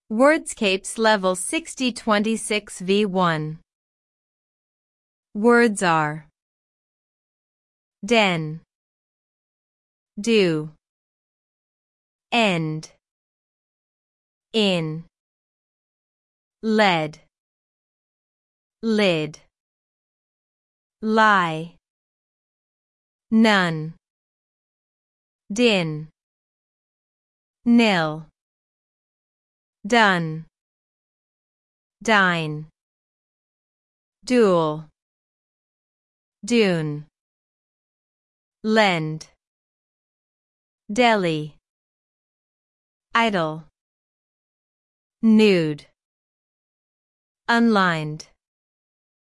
Wordscapes Level 6026 V1. Words are den, do, end, in, lead, lid, lie, none, din, nil, done, dine, dual, dune, lend, deli, idle, nude, unlined.